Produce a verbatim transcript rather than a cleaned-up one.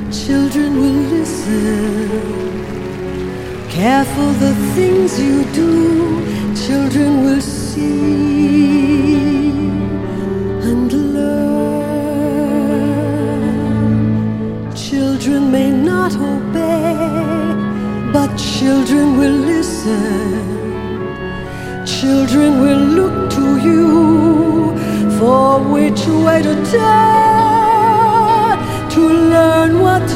Children will listen. Careful the things you do, children will see and learn. Children may not obey, but children will listen. Children will look to you for which way to turn, to learn what to